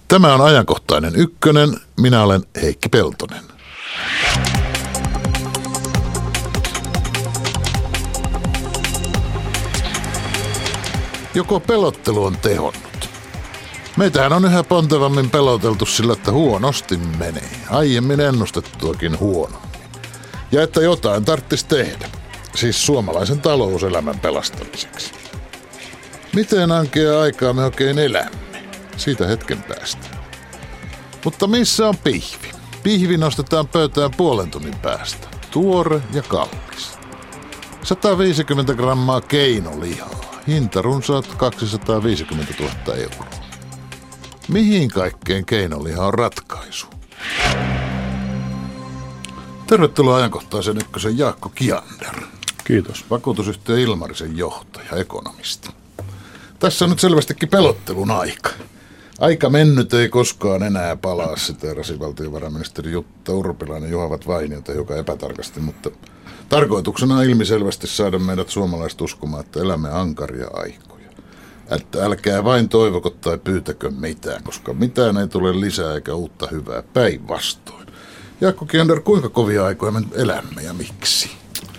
Tämä on ajankohtainen ykkönen. Minä olen Heikki Peltonen. Joko pelottelu on tehonnut? Meitähän on yhä pontevammin peloteltu sillä, että huonosti menee. Aiemmin ennustettuakin huonommin. Ja että jotain tarvitsisi tehdä. Siis suomalaisen talouselämän pelastamiseksi. Miten ankeaa aikaa me oikein elämme? Siitä hetken päästä. Mutta missä on pihvi? Pihvi nostetaan pöytään puolen tunnin päästä. Tuore ja kallis. 150 grammaa keinolihaa. Hinta runsaat 250 000 euroa. Mihin kaikkeen keinoliha on ratkaisu? Tervetuloa ajankohtaisen ykkösen Jaakko Kiander. Kiitos. Vakuutusyhtiö Ilmarisen johtaja, ekonomisti. Tässä on nyt selvästikin pelottelun aika. Aika mennyt ei koskaan enää palaa, siteerasi valtiovarainministeri Jutta Urpilainen Juhavat Vainiota, joka epätarkasti, mutta tarkoituksena on ilmiselvästi saada meidät suomalaiset uskomaan, että elämme ankaria aikoja. Että älkää vain toivoko tai pyytäkö mitään, koska mitään ei tule lisää eikä uutta hyvää, päinvastoin. Jaakko Kiander, kuinka kovia aikoja me elämme ja miksi?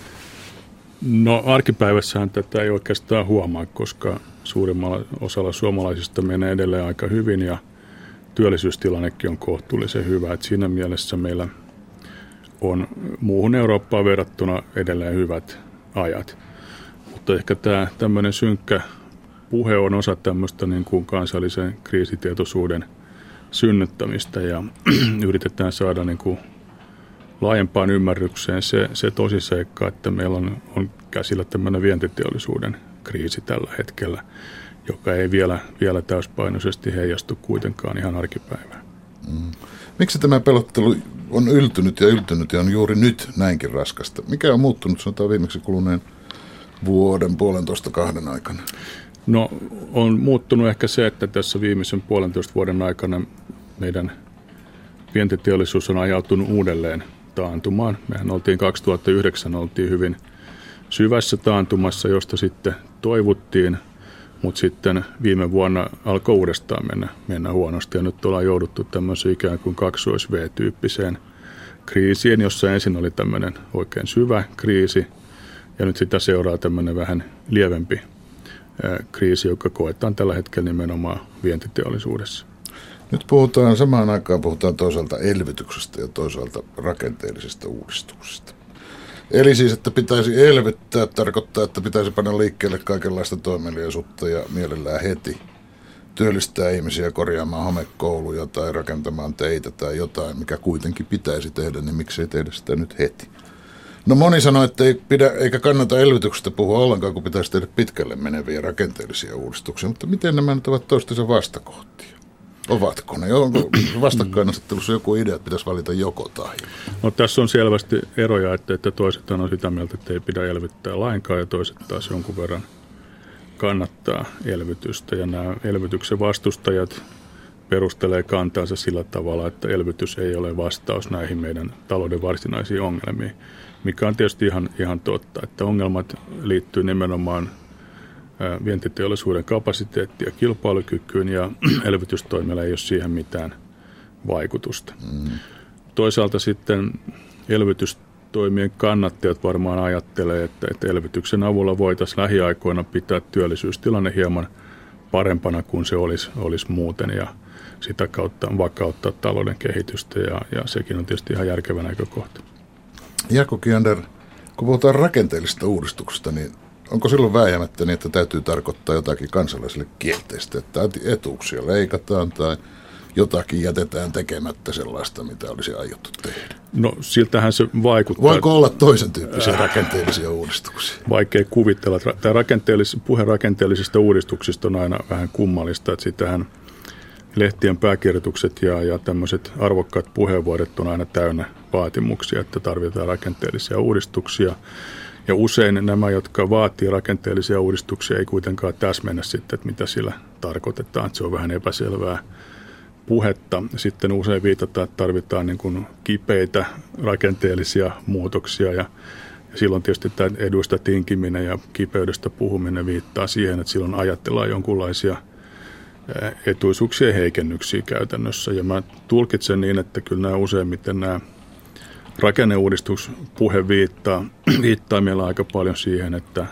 No arkipäivässähän tätä ei oikeastaan huomaa, koska suurimmalla osalla suomalaisista menee edelleen aika hyvin ja työllisyystilannekin on kohtuullisen hyvä. Et siinä mielessä meillä on muuhun Eurooppaan verrattuna edelleen hyvät ajat. Mutta ehkä tämä tämmöinen synkkä puhe on osa tämmöistä niin kuin kansallisen kriisitietoisuuden synnyttämistä ja yritetään saada niin kuin laajempaan ymmärrykseen se tosiseikka, että meillä on käsillä tämmöinen vientiteollisuuden kriisi tällä hetkellä, joka ei vielä täyspainoisesti heijastu kuitenkaan ihan arkipäivään. Miksi tämä pelottelu on yltynyt ja on juuri nyt näinkin raskasta? Mikä on muuttunut, sanotaan viimeksi kuluneen vuoden, puolentoista, kahden aikana? No on muuttunut ehkä se, että tässä viimeisen puolentoista vuoden aikana meidän vientiteollisuus on ajautunut uudelleen taantumaan. Mehän 2009 oltiin hyvin syvässä taantumassa, josta sitten toivuttiin, mutta sitten viime vuonna alkoi uudestaan mennä huonosti. Ja nyt ollaan jouduttu tämmöiseen ikään kuin kaksois-V-tyyppiseen kriisiin, jossa ensin oli tämmöinen oikein syvä kriisi ja nyt sitä seuraa tämmöinen vähän lievempi kriisi, joka koetaan tällä hetkellä nimenomaan vientiteollisuudessa. Nyt samaan aikaan puhutaan toisaalta elvytyksestä ja toisaalta rakenteellisista uudistuksista. Eli siis, että pitäisi elvyttää, tarkoittaa, että pitäisi panna liikkeelle kaikenlaista toimeliaisuutta ja mielellään heti työllistää ihmisiä korjaamaan homekouluja tai rakentamaan teitä tai jotain, mikä kuitenkin pitäisi tehdä, niin miksei tehdä sitä nyt heti? No moni sanoo, että ei pidä eikä kannata elvytyksestä puhua ollenkaan, kun pitäisi tehdä pitkälle meneviä rakenteellisia uudistuksia, mutta miten nämä nyt ovat toistensa vastakohtia? Ovatko ne? Onko vastakkainasettelussa joku idea, että pitäisi valita joko tai? No, tässä on selvästi eroja, että toiset on sitä mieltä, että ei pidä elvyttää lainkaan ja toiset taas jonkun verran kannattaa elvytystä. Ja nämä elvytyksen vastustajat perustelee kantaansa sillä tavalla, että elvytys ei ole vastaus näihin meidän talouden varsinaisiin ongelmiin, mikä on tietysti ihan totta, että ongelmat liittyy nimenomaan vientiteollisuuden kapasiteettiin ja kilpailukykyyn ja elvytystoimilla ei ole siihen mitään vaikutusta. Toisaalta sitten elvytystoimien kannattajat varmaan ajattelee, että elvytyksen avulla voitaisiin lähiaikoina pitää työllisyystilanne hieman parempana kuin se olisi muuten ja sitä kautta vakauttaa talouden kehitystä ja sekin on tietysti ihan järkevä näkökohta. Jaakko Kiander, kun puhutaan rakenteellisista uudistuksista, niin onko silloin vääjäämättä niin, että täytyy tarkoittaa jotakin kansalaisille kielteistä, että etuuksia leikataan tai jotakin jätetään tekemättä sellaista, mitä olisi aiottu tehdä? No siltähän se vaikuttaa. Voiko olla toisen tyyppisiä rakenteellisia uudistuksia? Vaikea kuvitella. Tämä puhe rakenteellisista uudistuksista on aina vähän kummallista, että sitähän lehtien pääkirjoitukset ja tämmöiset arvokkaat puheenvuorot on aina täynnä vaatimuksia, että tarvitaan rakenteellisia uudistuksia. Ja usein nämä, jotka vaatii rakenteellisia uudistuksia, ei kuitenkaan täsmennä sitten, että mitä sillä tarkoitetaan. Se on vähän epäselvää puhetta. Sitten usein viitataan, että tarvitaan niin kuin kipeitä rakenteellisia muutoksia ja silloin tietysti tämä eduista tinkiminen ja kipeydestä puhuminen viittaa siihen, että silloin ajatellaan jonkunlaisia etuisuuksien heikennyksiä käytännössä. Ja mä tulkitsen niin, että kyllä nämä useimmiten nämä rakenneuudistuspuhe viittaa meillä aika paljon siihen, että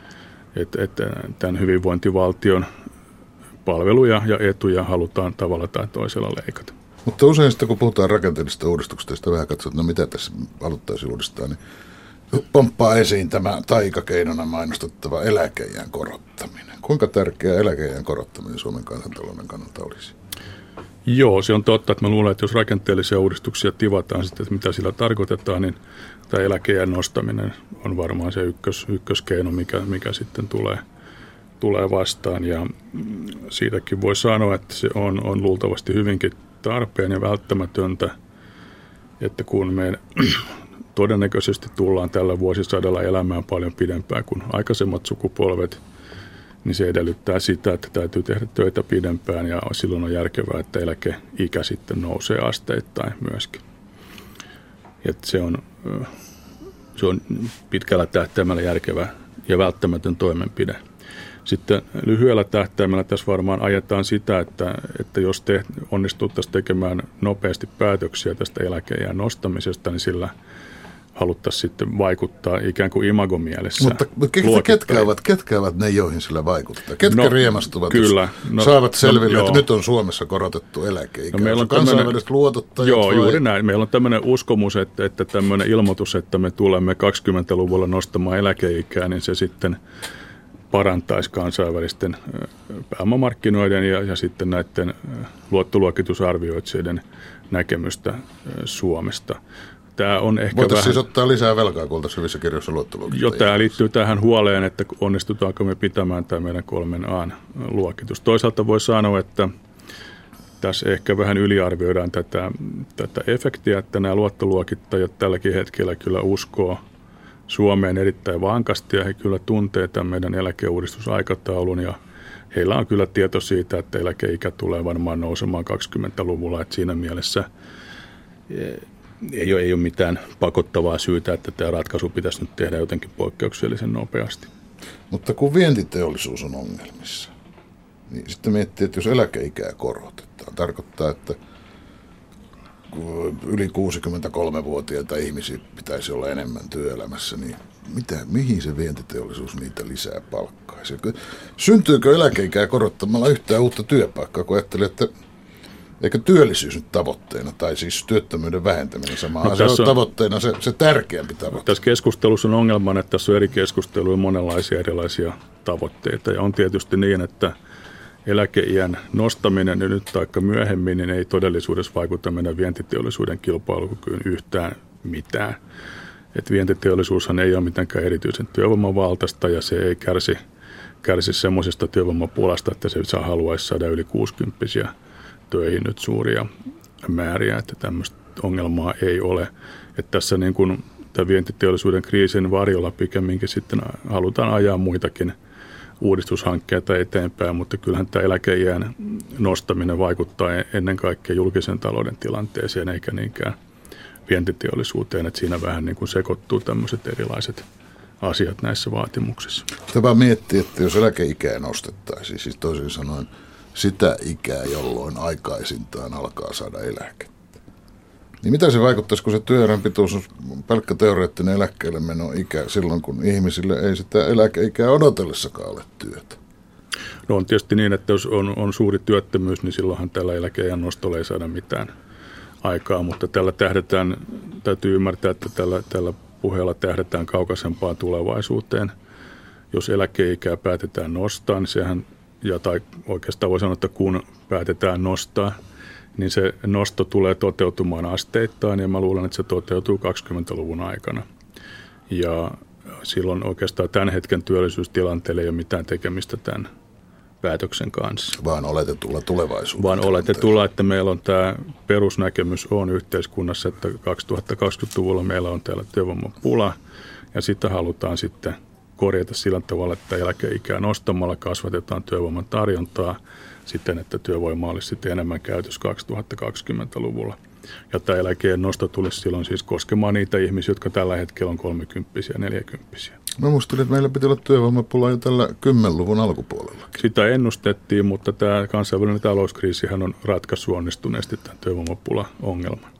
tämän hyvinvointivaltion palveluja ja etuja halutaan tavalla tai toisella leikata. Mutta usein sitten, kun puhutaan rakenteellisista uudistuksista, sitä vähän katsot, no mitä tässä haluttaisiin uudistaa, niin pomppaa esiin tämä taikakeinona mainostettava eläkeiän korottaminen. Kuinka tärkeää eläkeiän korottaminen Suomen kansantalouden kannalta olisi? Joo, se on totta, että mä luulen, että jos rakenteellisia uudistuksia tivataan sitten, että mitä sillä tarkoitetaan, niin tämä eläkeiän nostaminen on varmaan se ykköskeino, mikä sitten tulee vastaan. Ja siitäkin voi sanoa, että se on luultavasti hyvinkin tarpeen ja välttämätöntä, että kun me todennäköisesti tullaan tällä vuosisadalla elämään paljon pidempään kuin aikaisemmat sukupolvet, niin se edellyttää sitä, että täytyy tehdä töitä pidempään ja silloin on järkevää, että eläkeikä sitten nousee asteittain myöskin. Että se on pitkällä tähtäimellä järkevä ja välttämätön toimenpide. Sitten lyhyellä tähtäimellä tässä varmaan ajetaan sitä, että jos onnistuttaisiin tekemään nopeasti päätöksiä tästä eläkeiän nostamisesta, niin sillä haluttaisiin sitten vaikuttaa ikään kuin imagomielessä. Mutta ketkä ovat ne, joihin sillä vaikuttaa? Ketkä riemastuvat, kyllä, saavat selville, että nyt on Suomessa korotettu eläkeikä? Meillä on kansainväliset luotottajat? Joo, juuri näin. Meillä on tämmöinen uskomus, että tämmöinen ilmoitus, että me tulemme 20-luvulla nostamaan eläkeikää, niin se sitten parantaisi kansainvälisten pääomamarkkinoiden ja sitten näiden luottoluokitusarvioitsijoiden näkemystä Suomesta. Tämä on ehkä voitaisiin siis ottaa lisää velkaa, kun oltaisiin hyvissä kirjoissa luottoluokittajia. Joo, tämä liittyy tähän huoleen, että onnistutaanko me pitämään tämä meidän 3A-luokitus. Toisaalta voi sanoa, että tässä ehkä vähän yliarvioidaan tätä efektiä, että nämä luottoluokittajat tälläkin hetkellä kyllä uskoo Suomeen erittäin vankasti ja he kyllä tuntee tämän meidän eläkeuudistusaikataulun ja heillä on kyllä tieto siitä, että eläkeikä tulee varmaan nousemaan 20-luvulla, että siinä mielessä ei ole mitään pakottavaa syytä, että tämä ratkaisu pitäisi nyt tehdä jotenkin poikkeuksellisen nopeasti. Mutta kun vientiteollisuus on ongelmissa, niin sitten miettii, että jos eläkeikää korotetaan, tarkoittaa, että yli 63-vuotiaita ihmisiä pitäisi olla enemmän työelämässä, niin mihin se vientiteollisuus niitä lisää palkkaisi? Syntyykö eläkeikää korottamalla yhtään uutta työpaikkaa, kun ajattelee, että eikö työllisyys nyt tavoitteena, tai siis työttömyyden vähentäminen samaan se on tavoitteena se tärkeämpi tavoite? Tässä keskustelussa on ongelmana, että tässä on eri keskusteluja monenlaisia erilaisia tavoitteita. Ja on tietysti niin, että eläkeiän nostaminen nyt taikka myöhemmin niin ei todellisuudessa vaikuta meidän vientiteollisuuden kilpailukykyyn yhtään mitään. Et vientiteollisuushan ei ole mitenkään erityisen työvoimavaltaista ja se ei kärsi semmoisesta työvoimapulasta, että se haluaisi saada yli 60-vuotiaita töihin nyt suuria määriä, että tämmöistä ongelmaa ei ole. Että tässä niin kuin tämän vientiteollisuuden kriisin varjolla pikemminkin sitten halutaan ajaa muitakin uudistushankkeita eteenpäin, mutta kyllähän tämä eläkeiän nostaminen vaikuttaa ennen kaikkea julkisen talouden tilanteeseen eikä niinkään vientiteollisuuteen, että siinä vähän niin kuin sekoittuu tämmöiset erilaiset asiat näissä vaatimuksissa. Sitä vaan miettii, että jos eläkeikää nostettaisiin, siis toisin sanoen sitä ikää, jolloin aikaisintaan alkaa saada eläkettä. Niin mitä se vaikuttaisi, kun se työuran pituus on pelkkä teoreettinen eläkkeelle meno ikä silloin, kun ihmisille ei sitä eläkeikää odotellessakaan ole työtä? No on tietysti niin, että jos on suuri työttömyys, niin silloinhan tällä eläkeiän nostolla ei saada mitään aikaa, mutta tällä täytyy ymmärtää, että tällä puheella tähdätään kaukaisempaan tulevaisuuteen. Jos eläkeikää päätetään nostaa, niin sehän, tai oikeastaan voi sanoa, että kun päätetään nostaa, niin se nosto tulee toteutumaan asteittain ja mä luulen, että se toteutuu 20-luvun aikana. Ja silloin oikeastaan tämän hetken työllisyystilanteella ei ole mitään tekemistä tämän päätöksen kanssa. Vaan oletetulla tulevaisuudella. Vaan oletetulla, että meillä on tämä perusnäkemys on yhteiskunnassa, että 2020-luvulla meillä on täällä työvoimapula ja sitä halutaan sitten korjata sillä tavalla, että eläkeikää nostamalla kasvatetaan työvoiman tarjontaa siten, että työvoima olisi sitten enemmän käytössä 2020-luvulla. Ja tämä eläkeen nosto tulisi silloin siis koskemaan niitä ihmisiä, jotka tällä hetkellä on 30 ja 40. Mä muistelin, että meillä piti olla työvoimapula jo tällä 10-luvun alkupuolella. Sitä ennustettiin, mutta tämä kansainvälinen talouskriisihän on ratkaissut onnistuneesti tämän työvoimapula-ongelman.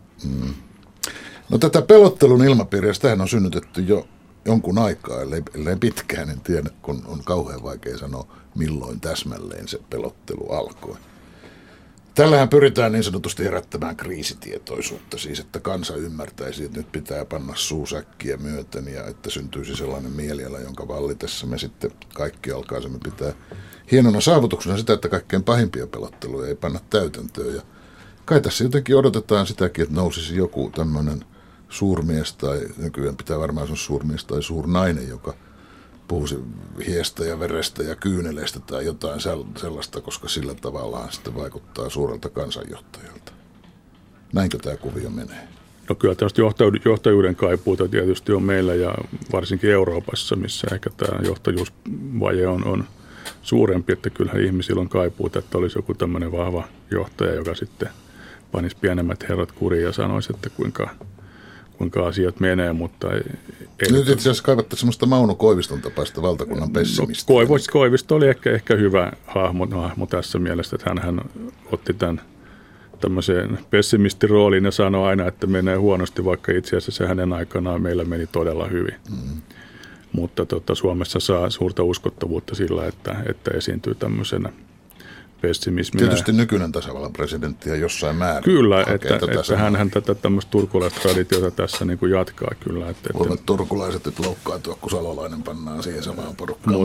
No tätä pelottelun ilmapiiriä, sitähän on synnytetty jo jonkun aikaa, ellei pitkään, en tiedä, kun on kauhean vaikea sanoa, milloin täsmälleen se pelottelu alkoi. Tällähän pyritään niin sanotusti herättämään kriisitietoisuutta, siis että kansa ymmärtäisi, että nyt pitää panna suusäkkiä myöten ja että syntyisi sellainen mieliala, jonka vallitessa me sitten kaikki alkaisimme pitää hienona saavutuksena sitä, että kaikkein pahimpia pelotteluja ei panna täytäntöön. Ja kai tässä jotenkin odotetaan sitäkin, että nousisi joku tämmöinen suurmies tai nykyään pitää varmaan sanoa suurmies tai suurnainen, joka puhuisi hiestä ja verestä ja kyyneleistä tai jotain sellaista, koska sillä tavallaan sitten vaikuttaa suurelta kansanjohtajalta. Näinkö tämä kuvio menee? No kyllä tästä johtajuuden kaipuuta tietysti on meillä ja varsinkin Euroopassa, missä ehkä tämä johtajuusvaje on suurempi, että kyllähän ihmisillä on kaipuuta, että olisi joku tämmöinen vahva johtaja, joka sitten panisi pienemmät herrat kuriin ja sanoisi, että kuinka asiat menee, mutta ei nyt itse asiassa kaivattaisiin semmoista Mauno Koiviston tapaista valtakunnan pessimistä. No, Koivisto oli ehkä hyvä hahmo tässä mielessä, että hän otti tämän tämmöiseen pessimistirooliin ja sanoi aina, että menee huonosti, vaikka itse asiassa hänen aikanaan meillä meni todella hyvin. Mutta Suomessa saa suurta uskottavuutta sillä, että esiintyy tämmöisenä pessimisminä. Tietysti nykyinen tasavallan presidentti ja jossain määrin. Kyllä, että hän tätä tämmöistä turkulaista traditiota tässä niin kuin jatkaa kyllä. Voivat turkulaiset nyt loukkaantua, kun salolainen pannaan siihen samaan porukkaan.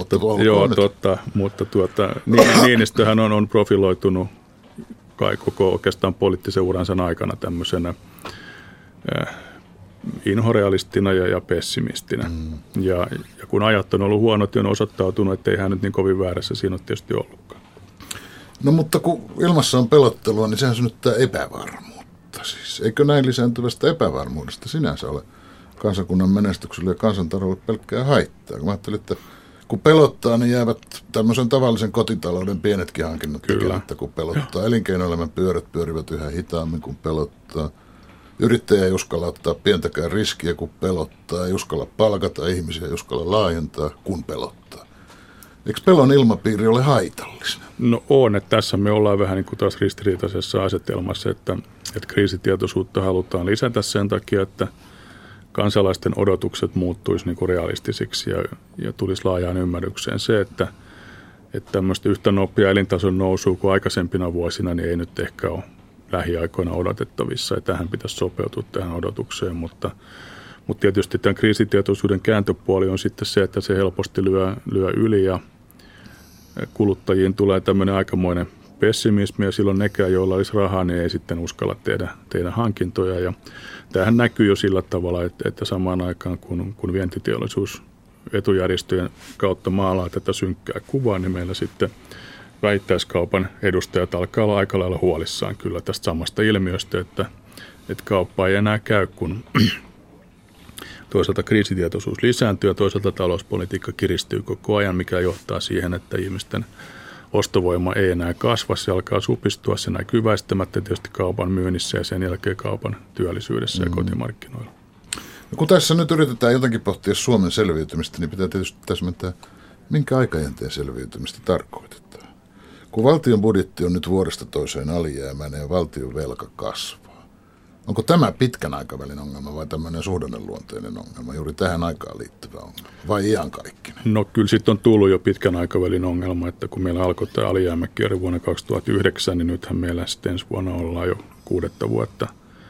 Mutta Niinistöhän on profiloitunut koko oikeastaan poliittisen uransa aikana tämmöisenä inhorealistina ja pessimistinä. Ja kun ajat on ollut huonot, on osoittautunut, että ei hän nyt niin kovin väärässä siinä ole tietysti ollutkaan. No mutta kun ilmassa on pelottelua, niin sehän synnyttää epävarmuutta. Siis, eikö näin lisääntyvästä epävarmuudesta sinänsä ole kansakunnan menestykselle ja kansantaloudelle pelkkää haittaa? Kun mä ajattelin, että kun pelottaa, niin jäävät tämmöisen tavallisen kotitalouden pienetkin hankinnat tekemättä, kun pelottaa. Elinkeinoelämän pyörät pyörivät yhä hitaammin, kun pelottaa. Yrittäjä ei uskalla ottaa pientäkään riskiä, kun pelottaa. Ei uskalla palkata ihmisiä, ei uskalla laajentaa, kun pelottaa. Eikö pelon ilmapiiri ole haitallinen? No on, että tässä me ollaan vähän niin kuin taas ristiriitaisessa asetelmassa, että kriisitietoisuutta halutaan lisätä sen takia, että kansalaisten odotukset muuttuisi niin kuin realistisiksi ja tulisi laajaan ymmärrykseen se, että tämmöistä yhtä nopeaa elintason nousua kuin aikaisempina vuosina niin ei nyt ehkä ole lähiaikoina odotettavissa ja tähän pitäisi sopeutua tähän odotukseen, mutta tietysti tämän kriisitietoisuuden kääntöpuoli on sitten se, että se helposti lyö yli ja kuluttajiin tulee tämmöinen aikamoinen pessimismi ja silloin nekään, joilla olisi rahaa, niin ei sitten uskalla tehdä hankintoja. Ja tämähän näkyy jo sillä tavalla, että samaan aikaan kun vientiteollisuus etujärjestöjen kautta maalaa tätä synkkää kuvaa, niin meillä sitten vähittäiskaupan edustajat alkaa olla aika lailla huolissaan kyllä tästä samasta ilmiöstä, että kauppa ei enää käy, kun toisaalta kriisitietoisuus lisääntyy ja toisaalta talouspolitiikka kiristyy koko ajan, mikä johtaa siihen, että ihmisten ostovoima ei enää kasva, se alkaa supistua, se näkyy väistämättä tietysti kaupan myynnissä ja sen jälkeen kaupan työllisyydessä ja kotimarkkinoilla. No kun tässä nyt yritetään jotenkin pohtia Suomen selviytymistä, niin pitää tietysti täsmentää, minkä aikajänteen selviytymistä tarkoitetaan. Kun valtion budjetti on nyt vuodesta toiseen alijäämäinen ja valtion velka kasvaa, onko tämä pitkän aikavälin ongelma vai tämmöinen suhdanneluonteinen ongelma, juuri tähän aikaan liittyvä ongelma, vai iankaikkinen? No kyllä sitten on tullut jo pitkän aikavälin ongelma, että kun meillä alkoi tämä alijäämäkierre vuonna 2009, niin nythän meillä sitten ensi vuonna ollaan jo 6. vuotta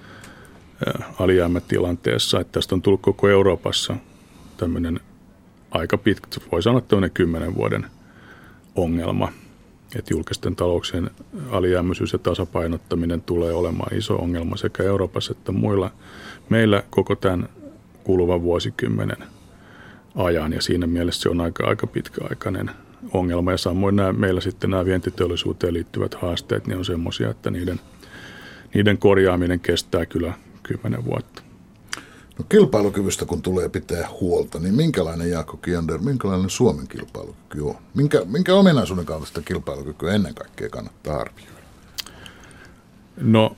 alijäämätilanteessa, että tästä on tullut koko Euroopassa tämmöinen aika pitkä, voi sanoa tämmöinen 10 vuoden ongelma. Että julkisten talouksien alijäämäisyys ja tasapainottaminen tulee olemaan iso ongelma sekä Euroopassa että muilla. Meillä koko tämän kuluvan vuosikymmenen ajan ja siinä mielessä se on aika pitkäaikainen ongelma. Ja samoin meillä sitten nämä vientiteollisuuteen liittyvät haasteet niin on semmoisia, että niiden korjaaminen kestää kyllä 10 vuotta. No kilpailukyvystä kun tulee pitää huolta, niin minkälainen Jaakko Kiander, minkälainen Suomen kilpailukyky on? Minkä ominaisuuden kaltaista kilpailukykyä ennen kaikkea kannattaa arvioida? No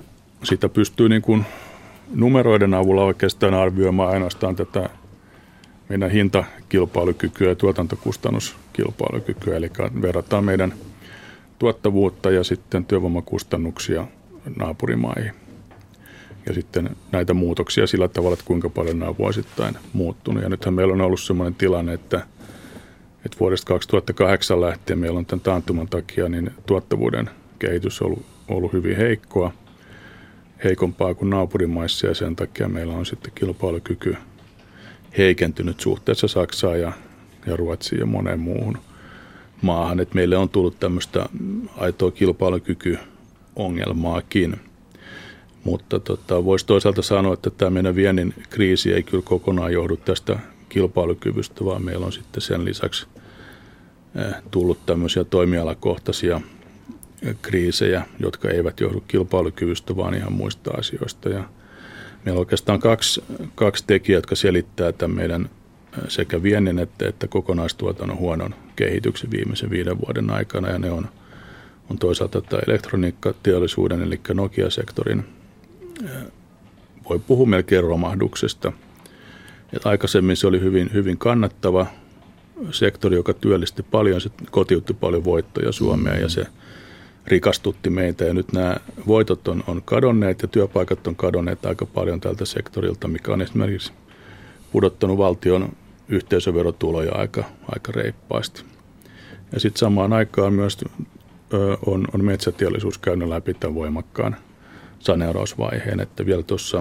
sitä pystyy niin kuin numeroiden avulla oikeastaan arvioimaan ainoastaan tätä meidän hintakilpailukykyä ja tuotantokustannuskilpailukykyä, eli verrataan meidän tuottavuutta ja sitten työvoimakustannuksia naapurimaihin. Ja sitten näitä muutoksia sillä tavalla, että kuinka paljon nämä on vuosittain muuttunut. Ja nythän meillä on ollut sellainen tilanne, että vuodesta 2008 lähtien meillä on tämän taantuman takia niin tuottavuuden kehitys on ollut hyvin heikkoa, heikompaa kuin naapurimaissa, ja sen takia meillä on sitten kilpailukyky heikentynyt suhteessa Saksaan ja Ruotsiin ja moneen muuhun maahan. Et meille on tullut tämmöistä aitoa kilpailukykyongelmaakin. Mutta voisi toisaalta sanoa, että tämä meidän viennin kriisi ei kyllä kokonaan johdu tästä kilpailukyvystä, vaan meillä on sitten sen lisäksi tullut tämmöisiä toimialakohtaisia kriisejä, jotka eivät johdu kilpailukyvystä, vaan ihan muista asioista. Ja meillä on oikeastaan kaksi tekijää, jotka selittää tämän meidän sekä viennin että kokonaistuotannon huonon kehityksen viimeisen 5 vuoden aikana. Ja ne on toisaalta tämä elektroniikkateollisuuden, eli Nokia-sektorin, voi puhua melkein romahduksesta. Et aikaisemmin se oli hyvin, hyvin kannattava sektori, joka työllisti paljon, se kotiutti paljon voittoja Suomeen ja se rikastutti meitä. Ja nyt nämä voitot on kadonneet ja työpaikat on kadonneet aika paljon tältä sektorilta, mikä on esimerkiksi pudottanut valtion yhteisöverotuloja aika reippaasti. Ja sitten samaan aikaan myös on metsäteollisuus käynyt läpi tämän voimakkaan saneerausvaiheen, että vielä tuossa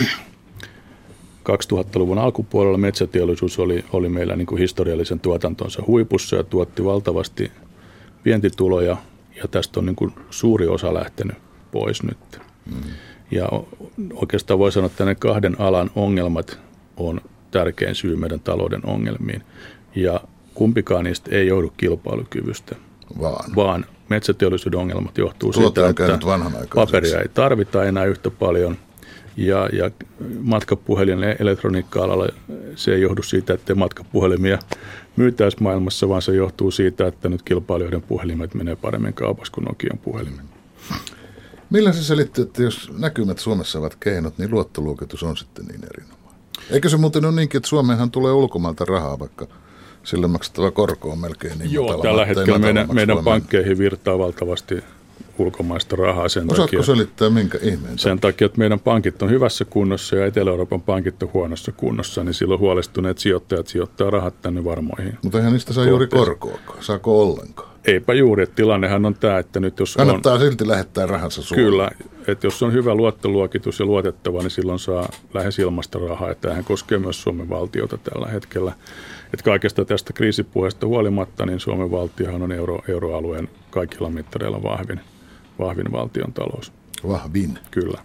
2000-luvun alkupuolella metsäteollisuus oli meillä niin kuin historiallisen tuotantonsa huipussa ja tuotti valtavasti vientituloja, ja tästä on niin kuin suuri osa lähtenyt pois nyt. Ja oikeastaan voi sanoa, että ne 2 alan ongelmat on tärkein syy meidän talouden ongelmiin, ja kumpikaan niistä ei joudu kilpailukyvystä, vaan metsäteollisuuden ongelmat johtuu siitä, että paperia ei tarvita enää yhtä paljon, ja matkapuhelin ja elektroniikka-alalla se ei johdu siitä, että matkapuhelimia myytäisi maailmassa, vaan se johtuu siitä, että nyt kilpailijoiden puhelimet menee paremmin kaupassa kuin Nokian puhelimen. Millä se selitti, että jos näkymät Suomessa ovat keinot, niin luottoluokitus on sitten niin erinomainen? Eikö se muuten ole niinkin, että Suomeenhan tulee ulkomailta rahaa, vaikka sillä maksettava korko on melkein niin matala? Joo, tällä hetkellä meidän pankkeihin virtaa valtavasti ulkomaista rahaa. Osaatko selittää minkä ihmeen? Sen takia, että meidän pankit on hyvässä kunnossa ja Etelä-Euroopan pankit on huonossa kunnossa, niin silloin huolestuneet sijoittajat sijoittaa rahat tänne varmoihin. Mutta eihän niistä saa juuri korkoakaan. Saako ollenkaan? Eipä juuri. Että tilannehan on tämä, että nyt jos kannattaa silti lähettää rahansa Suomeen. Kyllä. Että jos on hyvä luottoluokitus ja luotettava, niin silloin saa lähes ilmasta rahaa. Että tämähän koskee myös Suomen valtiota tällä hetkellä. Että kaikesta tästä kriisipuheesta huolimatta, niin Suomen valtiohan on euroalueen kaikilla mittareilla vahvin valtion talous. Vahvin? Kyllä.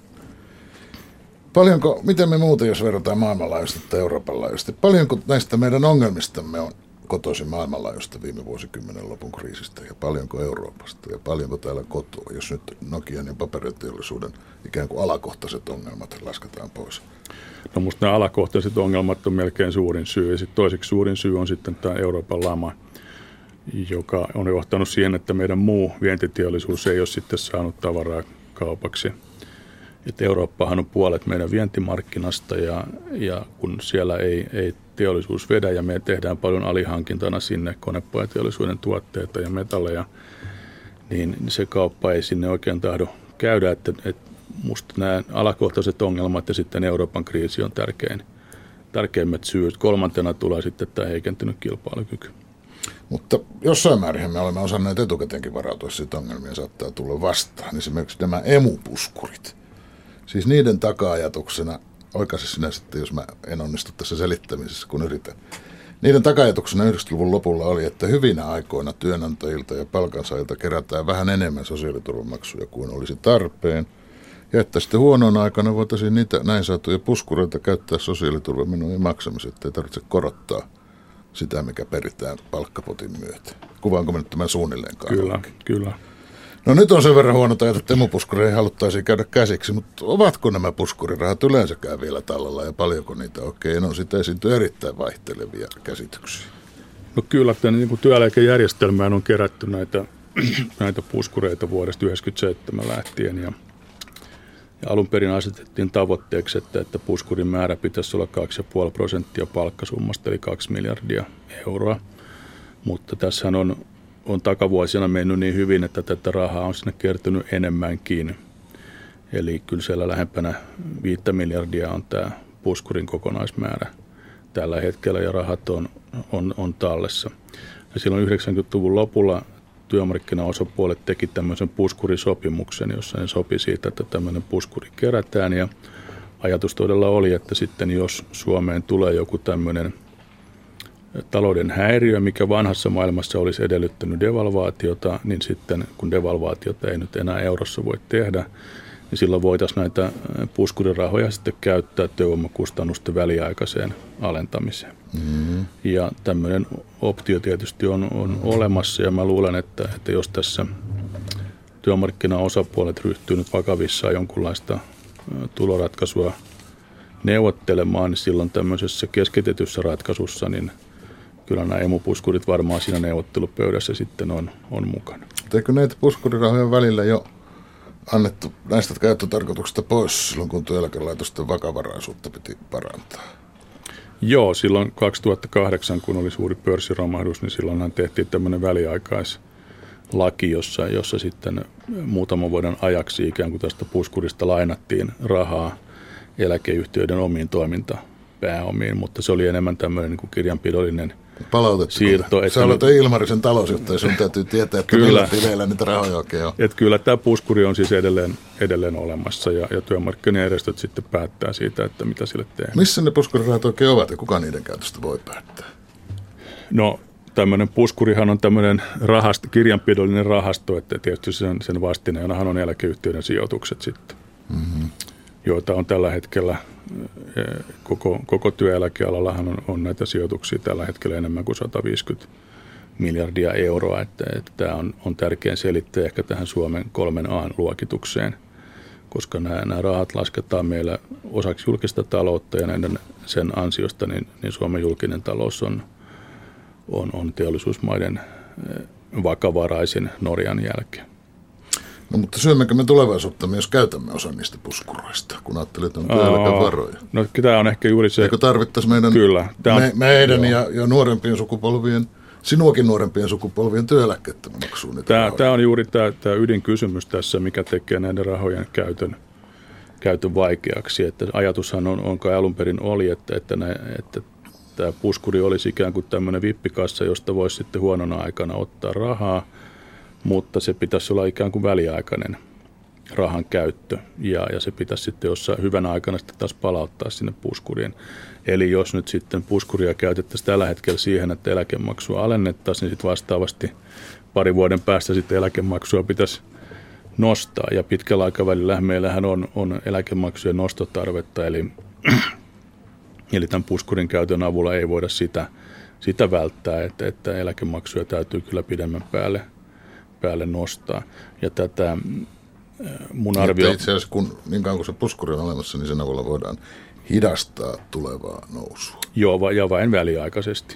Miten me muuten, jos verrataan maailmanlaajuisesti tai Euroopan laajuisesti, paljonko näistä meidän ongelmistamme on kotoisin maailmanlaajuista viime vuosikymmenen lopun kriisistä, ja paljonko Euroopasta, ja paljonko täällä kotoa, jos nyt Nokian ja paperiteollisuuden ikään kuin alakohtaiset ongelmat lasketaan pois? No musta nämä alakohtaiset ongelmat on melkein suurin syy, ja sitten toiseksi suurin syy on sitten tämä Euroopan lama, joka on johtanut siihen, että meidän muu vientiteollisuus ei ole sitten saanut tavaraa kaupaksi. Että Eurooppahan on puolet meidän vientimarkkinasta, ja kun siellä ei teollisuus vedä ja me tehdään paljon alihankintana sinne konepajateollisuuden tuotteita ja metalleja, niin se kauppa ei sinne oikein tahdo käydä. Että musta nämä alakohtaiset ongelmat ja sitten Euroopan kriisi on tärkeimmät syyt. 3. tulee sitten tämä heikentynyt kilpailukyky. Mutta jossain määrin me olemme osanneet etukäteenkin varautua, siitä ongelmia saattaa tulla vastaan. Esimerkiksi nämä emupuskurit. Siis niiden taka-ajatuksena, oikaise sinä sitten, jos mä en onnistu tässä selittämisessä, kun yritän. Niiden taka-ajatuksena 90-luvun lopulla oli, että hyvinä aikoina työnantajilta ja palkansaajilta kerätään vähän enemmän sosiaaliturvamaksuja kuin olisi tarpeen. Ja että sitten huonoina aikana voitaisiin niitä näin saatuja puskureita käyttää sosiaaliturvamenojen maksamiseen, ettei tarvitse korottaa sitä, mikä peritään palkkapotin myötä. Kuvaanko me nyt tämän suunnilleen kanssa? Kyllä. No nyt on sen verran huonot ajat, että emupuskureihin haluttaisiin käydä käsiksi, mutta ovatko nämä puskurirahat yleensäkään vielä tallella ja paljonko niitä oikein on? Siitä esiintyy erittäin vaihtelevia käsityksiä. No kyllä, että niin kuin työeläkejärjestelmään on kerätty näitä puskureita vuodesta 1997 lähtien, ja Ja alun perin asetettiin tavoitteeksi, että puskurin määrä pitäisi olla 2,5% palkkasummasta, eli 2 miljardia euroa. Mutta tässähän on takavuosina mennyt niin hyvin, että tätä rahaa on sinne kertynyt enemmänkin. Eli kyllä siellä lähempänä 5 miljardia on tämä puskurin kokonaismäärä tällä hetkellä, ja rahat on tallessa. Ja silloin 90-luvun lopulla työmarkkinaosapuolet teki tämmöisen puskurisopimuksen, jossa ne sopi siitä, että tämmöinen puskuri kerätään. Ja ajatus todella oli, että sitten jos Suomeen tulee joku tämmöinen talouden häiriö, mikä vanhassa maailmassa olisi edellyttänyt devalvaatiota, niin sitten kun devalvaatiota ei nyt enää eurossa voi tehdä, niin silloin voitaisiin näitä puskurirahoja sitten käyttää työvoimakustannusten väliaikaiseen alentamiseen. Mm-hmm. Ja tämmöinen optio tietysti on olemassa, ja mä luulen, että jos tässä työmarkkinaosapuolet ryhtyy nyt vakavissaan jonkunlaista tuloratkaisua neuvottelemaan, niin silloin tämmöisessä keskitetyssä ratkaisussa, niin kyllä nämä emupuskurit varmaan siinä neuvottelupöydässä sitten on mukana. Eikö näitä puskurirahoja välillä jo annettu näistä käyttötarkoituksista pois silloin, kun työeläkelaitosten vakavaraisuutta piti parantaa? Joo, silloin 2008, kun oli suuri pörssiromahdus, niin silloinhan tehtiin tämmöinen väliaikaislaki, jossa sitten muutaman vuoden ajaksi ikään kuin tästä puskurista lainattiin rahaa eläkeyhtiöiden omiin toimintapääomiin, mutta se oli enemmän tämmöinen niin kuin kirjanpidollinen siirto. Sä olet Ilmarisen talousjohtaja, sun täytyy tietää, että millä tileillä niitä rahoja oikein on. Että kyllä tämä puskuri on siis edelleen olemassa, ja työmarkkinajärjestöt sitten päättää siitä, että mitä sille tehdään. Missä ne puskurirahat oikein ovat ja kuka niiden käytöstä voi päättää? No tämmöinen puskurihan on tämmöinen kirjanpidollinen rahasto, että tietysti sen vastineenahan on eläkeyhtiöiden sijoitukset sitten, joita on tällä hetkellä koko työeläkealallahan on näitä sijoituksia tällä hetkellä enemmän kuin 150 miljardia euroa, että tämä on tärkein selittäjä ehkä tähän Suomen 3A-luokitukseen, koska nämä rahat lasketaan meillä osaksi julkista taloutta, ja sen ansiosta niin Suomen julkinen talous on teollisuusmaiden vakavaraisin Norjan jälkeen. No mutta syömmekö me tulevaisuutta myös käytämme osa niistä puskuroista, kun ajattelet, että on työeläkevaroja? No tämä on ehkä juuri se. Eikö tarvittaisi meidän, meidän ja nuorempien sukupolvien, sinuakin nuorempien sukupolvien työeläkkeettä maksuun? Tämä on juuri tämä ydinkysymys tässä, mikä tekee näiden rahojen käytön vaikeaksi. Että ajatushan on kai alun perin oli, että tämä puskuri olisi ikään kuin tämmöinen vippikassa, josta voisi sitten huonona aikana ottaa rahaa, mutta se pitäisi olla ikään kuin väliaikainen rahan käyttö, ja se pitäisi sitten jossain hyvänä aikana sitten taas palauttaa sinne puskuriin. Eli jos nyt sitten puskuria käytettäisiin tällä hetkellä siihen, että eläkemaksua alennettaisiin, niin sitten vastaavasti parin vuoden päästä sitten eläkemaksua pitäisi nostaa, ja pitkällä aikavälillä meillähän on eläkemaksujen nostotarvetta, eli tämän puskurin käytön avulla ei voida sitä välttää, että eläkemaksuja täytyy kyllä pidemmän päälle nostaa. Ja tätä mun arvio... Itse asiassa niin kauan kuin se puskuri on olemassa, niin sen avulla voidaan hidastaa tulevaa nousua. Joo, ja vain väliaikaisesti.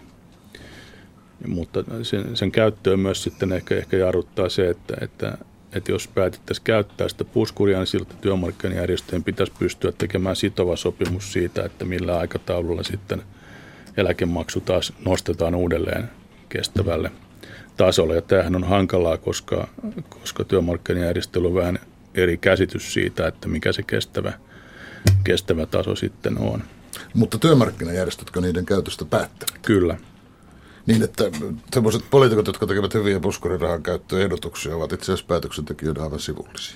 Mutta sen käyttöön myös sitten ehkä jarruttaa se, että jos päätettäisiin käyttää sitä puskuria, niin siltä työmarkkinajärjestöjen pitäisi pystyä tekemään sitova sopimus siitä, että millä aikataululla sitten eläkemaksu taas nostetaan uudelleen kestävälle tasolle. Ja tämähän on hankalaa, koska työmarkkinajärjestely on vähän eri käsitys siitä, että mikä se kestävä taso sitten on. Mutta työmarkkinajärjestötkö niiden käytöstä päättävät? Kyllä. Niin, että sellaiset poliitikot, jotka tekevät hyviä puskurirahan käyttöehdotuksia, ovat itse asiassa päätöksentekijöiden aivan sivullisia.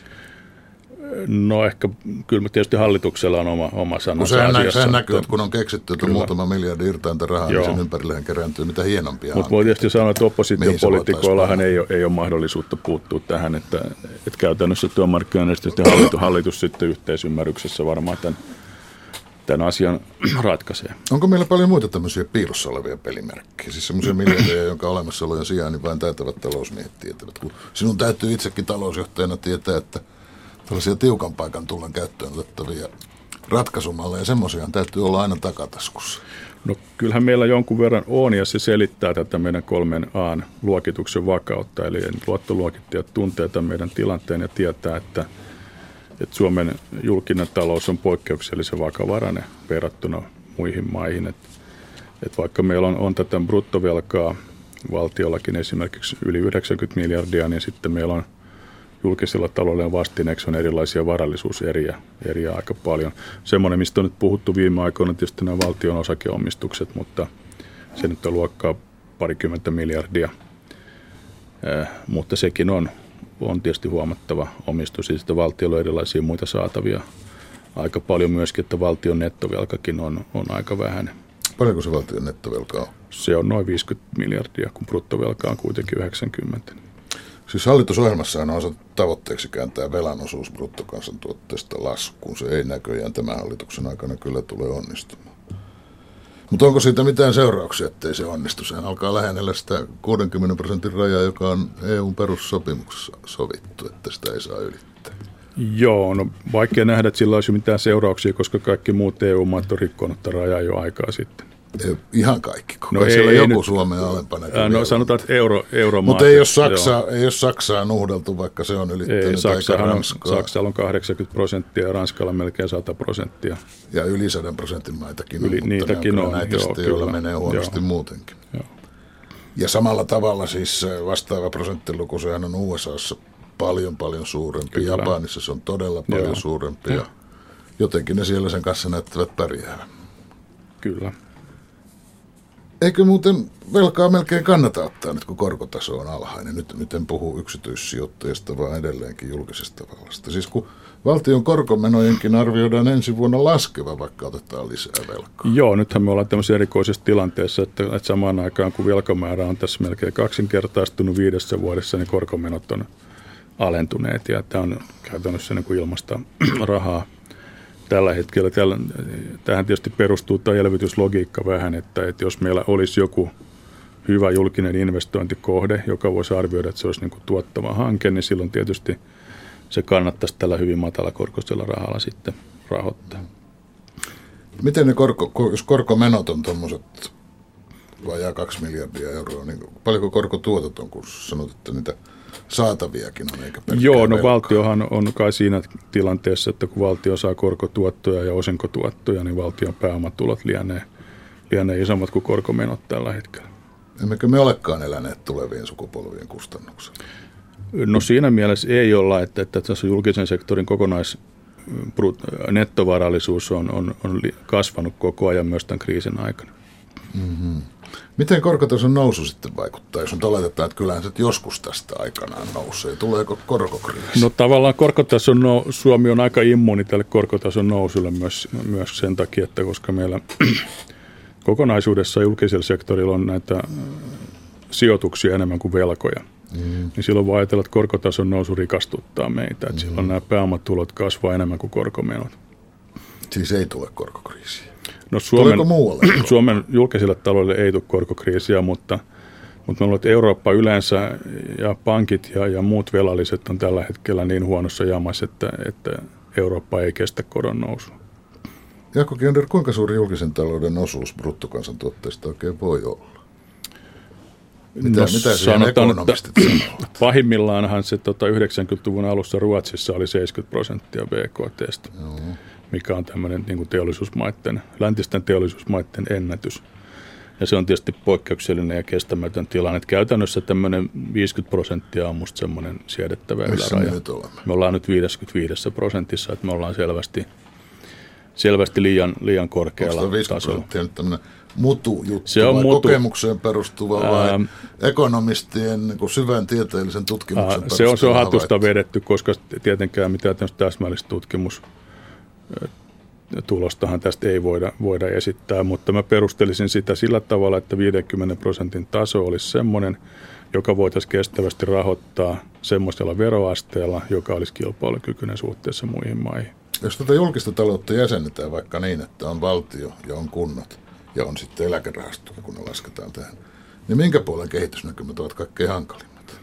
No ehkä kyllä tietysti hallituksella on oma sanansa asiassa. Sehän näkyy, että kun on keksitty, että muutama miljardi irtainta rahaa, niin sen ympärilleen kerääntyy mitä hienompia. Mutta voi tietysti sanoa, että oppositiopoliitikoillahan ei ole mahdollisuutta puuttua tähän, että käytännössä työmarkkinajärjestöt ja hallitus sitten yhteisymmärryksessä varmaan tämän asian ratkaisee. Onko meillä paljon muita tämmöisiä piilossa olevia pelimerkkejä? Siis semmoisia miljardeja, jonka olemassaolojen sijaan niin vain taitavat talousmiehet tietävät. Kun sinun täytyy itsekin talousjohtajana tietää, että tällaisia tiukan paikan tullen käyttöön otettavia ratkaisumalleja, semmoisia täytyy olla aina takataskussa. No kyllähän meillä jonkun verran on, ja se selittää tätä meidän 3A-luokituksen vakautta. Eli luottoluokittajat tuntee tämän meidän tilanteen ja tietää, että Suomen julkinen talous on poikkeuksellisen vakavarainen verrattuna muihin maihin. Et vaikka meillä on tätä bruttovelkaa valtiollakin esimerkiksi yli 90 miljardia, niin sitten meillä on julkisella taloudella vastineeksi on erilaisia varallisuuseriä aika paljon. Semmoinen, mistä on nyt puhuttu viime aikoina, tietysti nämä valtion osakeomistukset, mutta se nyt on luokkaa parikymmentä miljardia. Mutta sekin on tietysti huomattava omistus. Ja sitten valtiolla on erilaisia muita saatavia aika paljon myöskin, että valtion nettovelkakin on aika vähäinen. Paljonko se valtion nettovelka on? Se on noin 50 miljardia, kun bruttovelka on kuitenkin 90. Siis hallitusohjelmassahan on asetettu tavoitteeksi kääntää velan osuus bruttokansantuotteesta laskuun. Se ei näköjään tämän hallituksen aikana kyllä tule onnistumaan. Mutta onko siitä mitään seurauksia, ettei se onnistu? Sehän alkaa lähennellä sitä 60% rajaa, joka on EU:n perussopimuksessa sovittu, että sitä ei saa ylittää. Joo, no vaikea nähdä, että sillä olisi mitään seurauksia, koska kaikki muut EU-maat on rikkonut rajaa jo aikaa sitten. Ei, ihan kaikki, kun ei siellä joku nyt, Suomen alempana. No sanotaan, että euromaat. Mutta ei ole Saksaa nuhdeltu, vaikka se on ylittänyt eikä Ranskaa. Saksalla on 80% ja Ranskalla melkein 100%. Ja yli 100% maitakin on, mutta niitäkin ne on näitä sitten, joilla menee huonosti muutenkin. Joo. Ja samalla tavalla siis vastaava prosenttiluku, sehän on USAssa paljon suurempi. Kyllä. Japanissa se on todella paljon suurempi. Ja jotenkin ne siellä sen kanssa näyttävät pärjäävän. Kyllä. Eikö muuten velkaa melkein kannata ottaa nyt, kun korkotaso on alhainen? Nyt en puhu yksityissijoittajista, vaan edelleenkin julkisesta vallasta. Siis kun valtion korkomenojenkin arvioidaan ensi vuonna laskeva, vaikka otetaan lisää velkaa. Joo, nythän me ollaan tämmöisessä erikoisessa tilanteessa, että samaan aikaan kun velkamäärä on tässä melkein 2-kertaistunut 5 vuodessa, niin korkomenot on alentuneet ja tämä on käytännössä niin kuin ilmasta rahaa. Tällä hetkellä, tähän tietysti perustuu tämä elvytyslogiikka vähän, että jos meillä olisi joku hyvä julkinen investointikohde, joka voisi arvioida, että se olisi niin kuin tuottava hanke, niin silloin tietysti se kannattaisi tällä hyvin matalakorkoisella rahalla sitten rahoittaa. Miten ne jos korkomenot on tuommoiset vajaa 2 miljardia euroa, niin paljonko korkotuotot on, kun sanot, että niitä saataviakin on, eikä pelkkää Joo, no velkaa. Valtiohan on kai siinä tilanteessa, että kun valtio saa korkotuottoja ja osinkotuottoja, niin valtion pääomatulot lienee isommat kuin korkomenot tällä hetkellä. Emmekö me olekaan eläneet tulevien sukupolvien kustannuksella? No siinä mielessä ei olla, että tässä julkisen sektorin nettovarallisuus on kasvanut koko ajan myös tämän kriisin aikana. Mm-hmm. Miten korkotason nousu sitten vaikuttaa, jos nyt oletetaan, että kyllähän se joskus tästä aikanaan nousee? Tuleeko korkokriisi? No tavallaan Suomi on aika immuuni tälle korkotason nousulle myös sen takia, että koska meillä kokonaisuudessa julkisella sektorilla on näitä sijoituksia enemmän kuin velkoja. Niin silloin voi ajatella, että korkotason nousu rikastuttaa meitä. Että silloin nämä pääomatulot kasvaa enemmän kuin korkomenot. Siis ei tule korkokriisiä? No Suomen julkiselle taloudelle ei tule korkokriisiä, mutta me luulen, että Eurooppa yleensä ja pankit ja muut velalliset on tällä hetkellä niin huonossa jamassa, että Eurooppa ei kestä koron nousua. Jaakko Kiander, kuinka suuri julkisen talouden osuus bruttokansantuotteesta oikein voi olla? Mitä siihen ekonomistit sanovat? Pahimmillaanhan se 90-luvun alussa Ruotsissa oli 70% BKT:stä, mikä on tämmöinen niin kuin läntisten teollisuusmaiden ennätys. Ja se on tietysti poikkeuksellinen ja kestämätön tilanne. Käytännössä tämmöinen 50% on musta semmoinen siedettävä yläraja. Me ollaan nyt 55%, että me ollaan selvästi liian korkealla tasolla. Onko 50% nyt tämmöinen mutujuttu vai kokemukseen perustuva vai ekonomistien niin kuin syvän tieteellisen tutkimuksen perustuva? Se on hatusta vedetty, koska tietenkään mitään täsmällistä tutkimustulostahan tästä ei voida esittää, mutta mä perustelisin sitä sillä tavalla, että 50% taso olisi semmoinen, joka voitaisiin kestävästi rahoittaa semmoisella veroasteella, joka olisi kilpailukykyinen suhteessa muihin maihin. Jos tätä julkista taloutta jäsennetään vaikka niin, että on valtio ja on kunnat ja on sitten eläkerahasto, kun ne lasketaan tähän, niin minkä puolen kehitysnäkymät ovat kaikkein hankalimmat?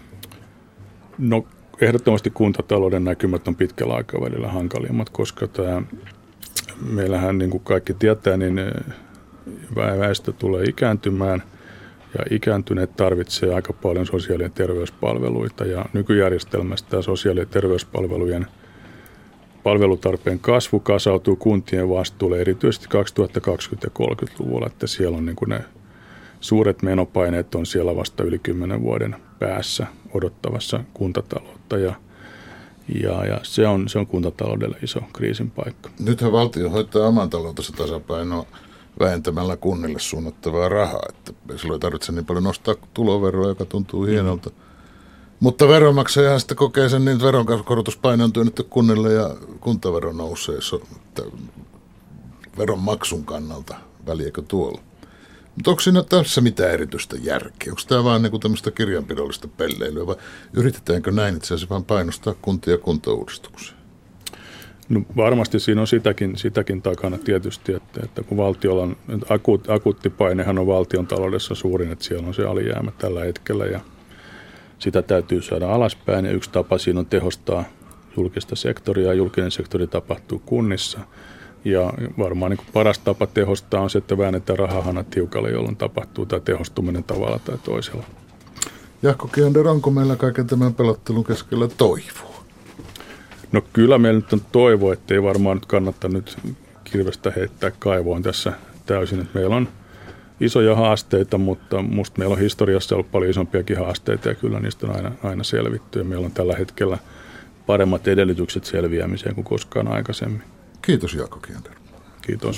No ehdottomasti kuntatalouden näkymät on pitkällä aikavälillä hankalimmat, koska meillähän niin kuin kaikki tietää, niin väestö tulee ikääntymään ja ikääntyneet tarvitsee aika paljon sosiaali- ja terveyspalveluita ja nykyjärjestelmästä sosiaali- ja terveyspalvelujen palvelutarpeen kasvu kasautuu kuntien vastuulle erityisesti 2020- ja 30-luvulla, että siellä on niin kuin ne suuret menopaineet on siellä vasta yli 10 vuoden päässä odottavassa kuntataloutta ja se on kuntataloudelle iso kriisin paikka. Nythän valtio hoitaa oman taloutensa tasapainoa vähentämällä kunnille suunnattavaa rahaa, että silloin ei tarvitse niin paljon nostaa tuloveroa, joka tuntuu hienolta. Mutta veronmaksajahan sitten kokee sen niin, että veronkorotuspaine on työnnetty kunnille ja kuntavero nousee veronmaksun kannalta. Väliäkö tuolla? Mutta onko siinä tässä mitään erityistä järkeä? Onko tämä vaan niin tämmöistä kirjanpidollista pelleilyä vai yritetäänkö näin itse asiassa vaan painostaa kuntia kuntauudistuksia? No varmasti siinä on sitäkin takana tietysti, että kun valtiolla on akuutti painehan on valtion taloudessa suurin, että siellä on se alijäämä tällä hetkellä ja sitä täytyy saada alaspäin ja yksi tapa siinä on tehostaa julkista sektoria ja julkinen sektori tapahtuu kunnissa. Ja varmaan niin kuin paras tapa tehostaa on se, että väännetään rahahana tiukalle, jolloin tapahtuu tämä tehostuminen tavalla tai toisella. Jaakko Kiander, onko meillä kaiken tämän pelottelun keskellä toivoa? No kyllä meillä nyt on toivo, ettei varmaan nyt kannata nyt kirvestä heittää kaivoon tässä täysin. Että meillä on isoja haasteita, mutta musta meillä on historiassa ollut paljon isompiakin haasteita ja kyllä niistä on aina selvitty. Ja meillä on tällä hetkellä paremmat edellytykset selviämiseen kuin koskaan aikaisemmin. Kiitos Jaakko Kiander. Kiitos.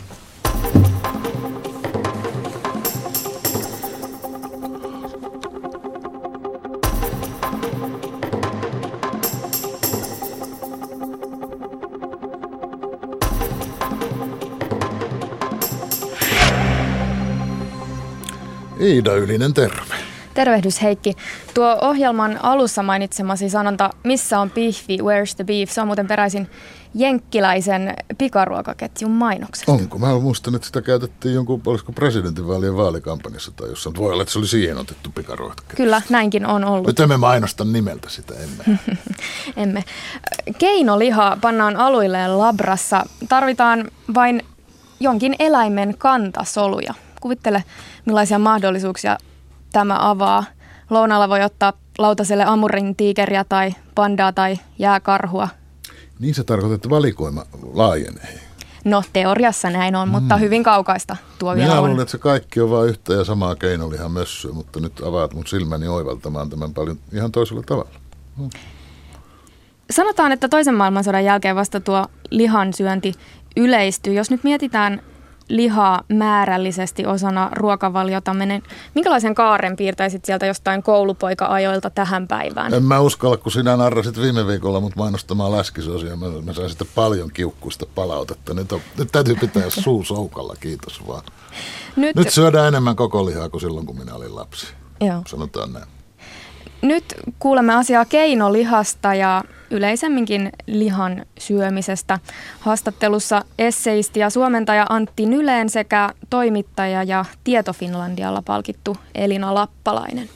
Iida Ylinen, terve. Tervehdys Heikki. Tuo ohjelman alussa mainitsemasi sanonta, missä on pihvi, where's the beef, se on muuten peräisin jenkkiläisen pikaruokaketjun mainoksesta. Onko? Mä muistan, että sitä käytettiin jonkun, olisiko presidentinvaalien vaalikampanjassa tai jossain. Voi olla, että se oli siihen otettu pikaruokaketju. Kyllä, näinkin on ollut. Nyt emme mainosta nimeltä sitä, emme. Emme. Keinoliha pannaan aluille labrassa. Tarvitaan vain jonkin eläimen kantasoluja. Kuvittele, millaisia mahdollisuuksia tämä avaa. Lounalla voi ottaa lautaselle amurin tiikeriä tai pandaa tai jääkarhua. Niin se tarkoittaa, että valikoima laajenee. No teoriassa näin on, mutta hyvin kaukaista tuo vielä on. Minä luulen, että se kaikki on vain yhtä ja samaa keinolihan mössöä, mutta nyt avaat mun silmäni oivaltamaan tämän paljon ihan toisella tavalla. Sanotaan, että toisen maailmansodan jälkeen vasta tuo lihansyönti yleistyy. Jos nyt mietitään lihaa määrällisesti osana ruokavaliota, minkälaisen kaaren piirtäisit sieltä jostain koulupoika-ajoilta tähän päivään? En mä uskalla, kun sinä narrasit viime viikolla mut mainostamaan läskisosia. Mä sain sitten paljon kiukkuista palautetta. Nyt täytyy pitää suu soukalla, kiitos vaan. Nyt syödään enemmän koko lihaa kuin silloin, kun minä olin lapsi. Joo. Sanotaan näin. Nyt kuulemme asiaa keinolihasta ja yleisemminkin lihan syömisestä. Haastattelussa esseisti ja suomentaja Antti Nylén sekä toimittaja ja Tieto Finlandialla palkittu Elina Lappalainen.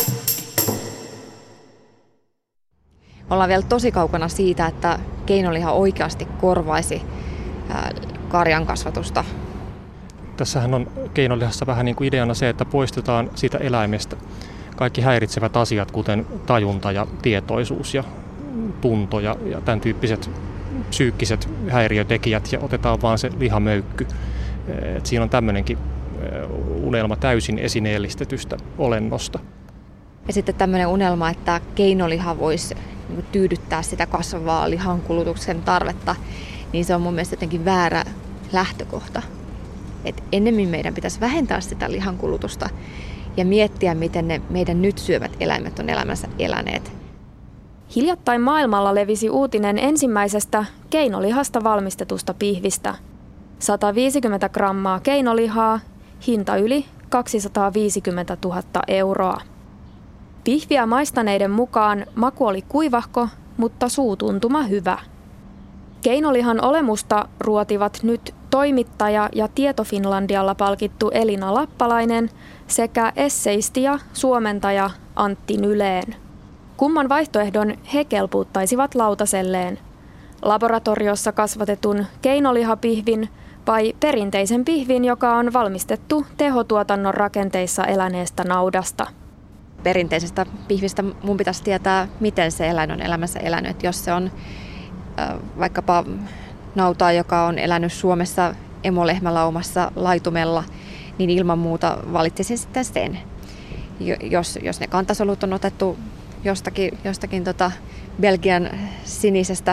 Ollaan vielä tosi kaukana siitä, että keinoliha oikeasti korvaisi karjan kasvatusta. Tässähän on keinolihassa vähän niin kuin ideana se, että poistetaan siitä eläimestä kaikki häiritsevät asiat, kuten tajunta ja tietoisuus ja tunto ja tämän tyyppiset psyykkiset häiriötekijät ja otetaan vaan se lihamöykky. Et siinä on tämmöinenkin unelma täysin esineellistetystä olennosta. Ja sitten tämmöinen unelma, että keinoliha voisi tyydyttää sitä kasvavaa lihankulutuksen tarvetta, niin se on mun mielestä jotenkin väärä lähtökohta. Et ennemmin meidän pitäisi vähentää sitä lihankulutusta ja miettiä, miten ne meidän nyt syövät eläimet on elämänsä eläneet. Hiljattain maailmalla levisi uutinen ensimmäisestä keinolihasta valmistetusta pihvistä. 150 grammaa keinolihaa, hinta yli 250 000 euroa. Pihviä maistaneiden mukaan maku oli kuivahko, mutta suutuntuma hyvä. Keinolihan olemusta ruotivat nyt toimittaja ja Tieto Finlandialla palkittu Elina Lappalainen sekä esseisti ja suomentaja Antti Nylén. Kumman vaihtoehdon he kelpuuttaisivat lautaselleen? Laboratoriossa kasvatetun keinolihapihvin vai perinteisen pihvin, joka on valmistettu tehotuotannon rakenteissa eläneestä naudasta? Perinteisestä pihvistä mun pitäisi tietää, miten se eläin on elämänsä elänyt. Jos se on vaikkapa nautaa, joka on elänyt Suomessa emolehmälaumassa laitumella, niin ilman muuta valitsisin sitten sen. Jos ne kantasolut on otettu jostakin Belgian sinisestä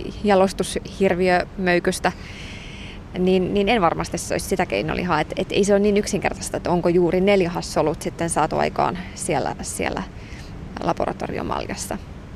jalostushirviömöykystä, niin en varmasti se olisi sitä keinolihaa. Et ei se ole niin yksinkertaista, että onko juuri ne lihassolut sitten saatu aikaan siellä laboratoriomaljassa.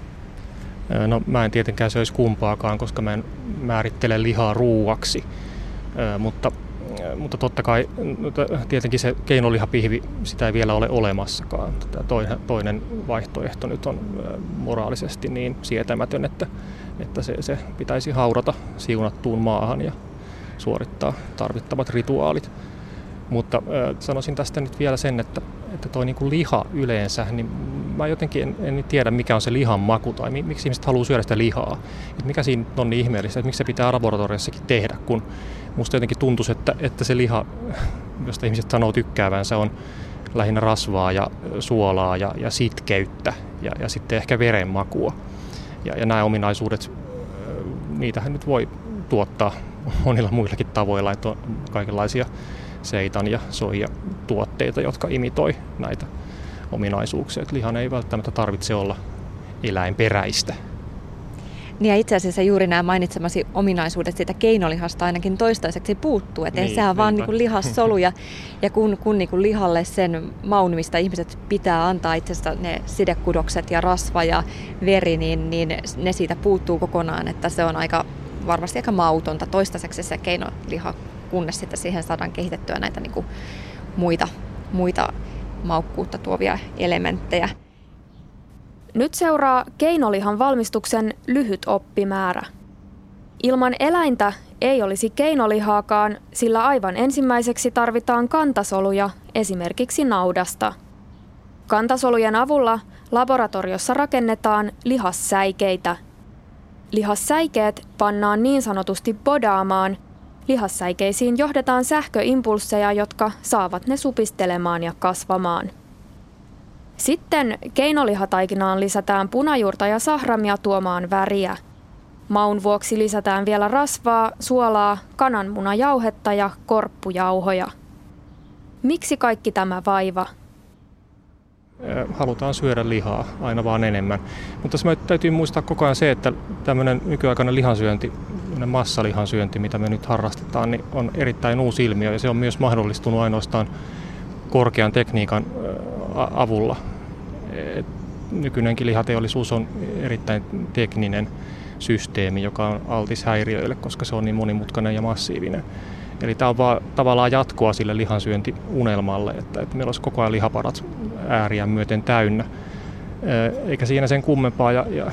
No mä en tietenkään söisi kumpaakaan, koska mä en määrittele lihaa ruuaksi, mutta totta kai tietenkin se keinolihapihvi, sitä ei vielä ole olemassakaan. Toinen vaihtoehto nyt on moraalisesti niin sietämätön, että se pitäisi haudata siunattuun maahan ja suorittaa tarvittavat rituaalit. Mutta sanoisin tästä nyt vielä sen, että toi niin kuin liha yleensä, niin mä jotenkin en tiedä mikä on se lihan maku tai miksi ihmiset haluaa syödä sitä lihaa. Et mikä siinä on niin ihmeellistä, että miksi se pitää laboratoriossakin tehdä, kun musta jotenkin tuntuisi, että se liha, josta ihmiset sanoo tykkäävänsä, on lähinnä rasvaa ja suolaa ja sitkeyttä ja sitten ehkä verenmakua. Ja nämä ominaisuudet, niitähän nyt voi tuottaa monilla muillakin tavoilla, että on kaikenlaisia seitan ja soijatuotteita, jotka imitoi näitä ominaisuuksia. Että lihan ei välttämättä tarvitse olla eläinperäistä. Niin ja itse asiassa juuri nämä mainitsemasi ominaisuudet siitä keinolihasta ainakin toistaiseksi puuttuu. Että sehän on vaan niin lihassolu ja kun niin lihalle sen maun, mistä ihmiset pitää antaa itse asiassa ne sidekudokset ja rasva ja veri, niin ne siitä puuttuu kokonaan. Että se on varmasti aika mautonta toistaiseksi se keinoliha, kunnes sitten siihen saadaan kehitettyä näitä niin kuin muita maukkuutta tuovia elementtejä. Nyt seuraa keinolihan valmistuksen lyhyt oppimäärä. Ilman eläintä ei olisi keinolihaakaan, sillä aivan ensimmäiseksi tarvitaan kantasoluja, esimerkiksi naudasta. Kantasolujen avulla laboratoriossa rakennetaan lihassäikeitä. Lihassäikeet pannaan niin sanotusti bodaamaan. Lihassäikeisiin johdetaan sähköimpulsseja, jotka saavat ne supistelemaan ja kasvamaan. Sitten keinolihataikinaan lisätään punajuurta ja sahramia tuomaan väriä. Maun vuoksi lisätään vielä rasvaa, suolaa, kananmunajauhetta ja korppujauhoja. Miksi kaikki tämä vaiva? Halutaan syödä lihaa aina vaan enemmän. Mutta tässä täytyy muistaa koko ajan se, että tämmöinen nykyaikainen lihansyönti, massalihansyönti, mitä me nyt harrastetaan, niin on erittäin uusi ilmiö ja se on myös mahdollistunut ainoastaan korkean tekniikan avulla. Nykyinenkin lihateollisuus on erittäin tekninen systeemi, joka on altis häiriöille, koska se on niin monimutkainen ja massiivinen. Eli tämä on vaan tavallaan jatkoa sille lihansyöntiunelmalle, että meillä olisi koko ajan lihaparat ääriä myöten täynnä. Eikä siinä sen kummempaa.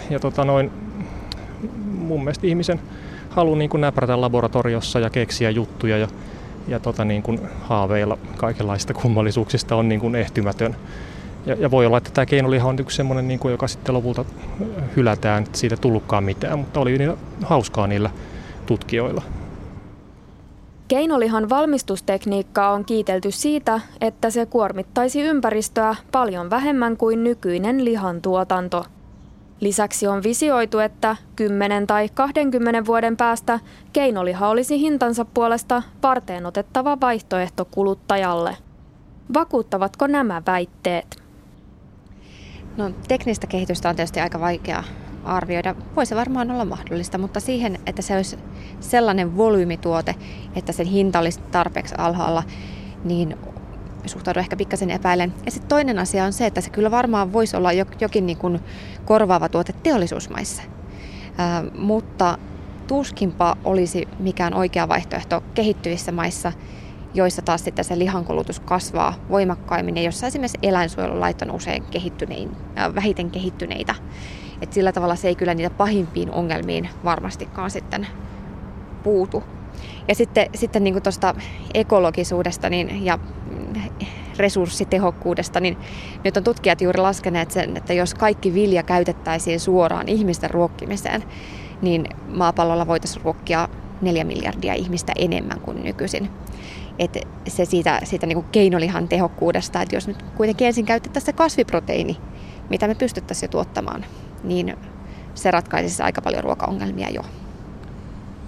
Mun mielestä ihmisen halu niin kuin näprätä laboratoriossa ja keksiä juttuja ja niin kuin haaveilla kaikenlaista kummallisuuksista on niin kuin ehtymätön. Ja voi olla, että tämä keinoliha on yksi semmoinen, niin kuin, joka sitten lopulta hylätään, että siitä ei tullutkaan mitään, mutta oli hauskaa niillä tutkijoilla. Keinolihan valmistustekniikkaa on kiitelty siitä, että se kuormittaisi ympäristöä paljon vähemmän kuin nykyinen lihantuotanto. Lisäksi on visioitu, että 10 tai 20 vuoden päästä keinoliha olisi hintansa puolesta varteenotettava vaihtoehto kuluttajalle. Vakuuttavatko nämä väitteet? No, teknistä kehitystä on tietysti aika vaikea arvioida. Voi se varmaan olla mahdollista, mutta siihen, että se olisi sellainen volyymituote, että sen hinta olisi tarpeeksi alhaalla, niin suhtaudun ehkä pikkasen epäilen. Ja sitten toinen asia on se, että se kyllä varmaan voisi olla jokin niin kuin korvaava tuote teollisuusmaissa. Mutta tuskinpa olisi mikään oikea vaihtoehto kehittyvissä maissa, joissa taas sitten se lihankulutus kasvaa voimakkaimmin ja jossa esimerkiksi eläinsuojelulait on usein vähiten kehittyneitä. Et sillä tavalla se ei kyllä niitä pahimpiin ongelmiin varmastikaan sitten puutu. Ja sitten niin kuin tuosta ekologisuudesta ja resurssitehokkuudesta, niin nyt on tutkijat juuri laskeneet sen, että jos kaikki vilja käytettäisiin suoraan ihmisten ruokkimiseen, niin maapallolla voitaisiin ruokkia 4 miljardia ihmistä enemmän kuin nykyisin. Et se siitä niin kuin keinolihan tehokkuudesta, että jos nyt kuitenkin ensin käytettäisiin se kasviproteiini, mitä me pystyttäisiin jo tuottamaan, niin se ratkaisisi aika paljon ruokaongelmia jo.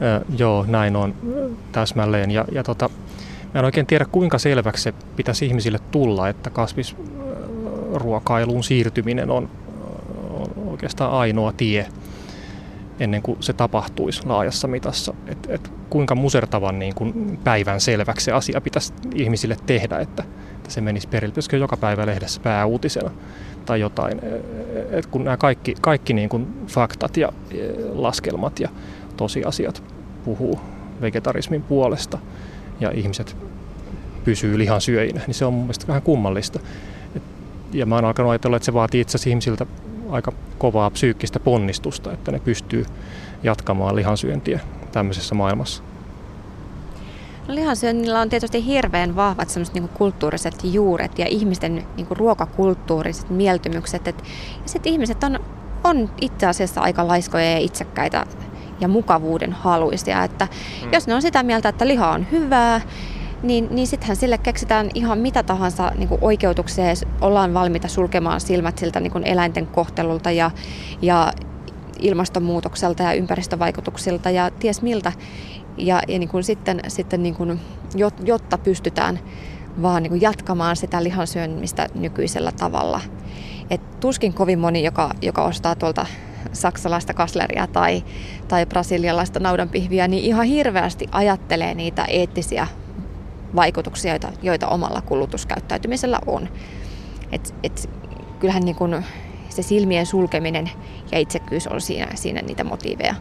Joo, näin on täsmälleen. Mä en oikein tiedä, kuinka selväksi se pitäisi ihmisille tulla, että kasvisruokailuun siirtyminen on oikeastaan ainoa tie ennen kuin se tapahtuisi laajassa mitassa. Et kuinka musertavan niin kuin päivän selväksi se asia pitäisi ihmisille tehdä, että se menisi perille. Pitäisikö joka päivä lehdessä pääuutisena tai jotain. Et kun nämä kaikki niin kuin faktat ja laskelmat ja tosiasiat puhuu vegetarismin puolesta ja ihmiset pysyy lihansyöjinä, niin se on mun mielestä vähän kummallista. Ja mä oon alkanut ajatella, että se vaatii itse asiassa ihmisiltä aika kovaa psyykkistä ponnistusta, että ne pystyy jatkamaan lihansyöntiä tämmöisessä maailmassa. No, lihansyönnillä on tietysti hirveän vahvat semmoiset niinku kulttuuriset juuret ja ihmisten niinku ruokakulttuuriset mieltymykset. Ja sitten ihmiset on itse asiassa aika laiskoja ja itsekkäitä ja mukavuuden haluisia. Että jos ne on sitä mieltä, että liha on hyvää, niin sittenhän sille keksitään ihan mitä tahansa niin kuin oikeutuksia ja ollaan valmiita sulkemaan silmät siltä niin kuin eläinten kohtelulta ja ilmastonmuutokselta ja ympäristövaikutuksilta ja ties miltä. Ja niin kuin sitten niin kuin, jotta pystytään vaan niin kuin jatkamaan sitä lihansyömistä nykyisellä tavalla. Et tuskin kovin moni, joka ostaa tuolta saksalaista kasleria tai brasilialaista naudanpihviä, niin ihan hirveästi ajattelee niitä eettisiä vaikutuksia, joita omalla kulutuskäyttäytymisellä on. Kyllähän niin kun se silmien sulkeminen ja itsekkyys on siinä niitä motiiveja.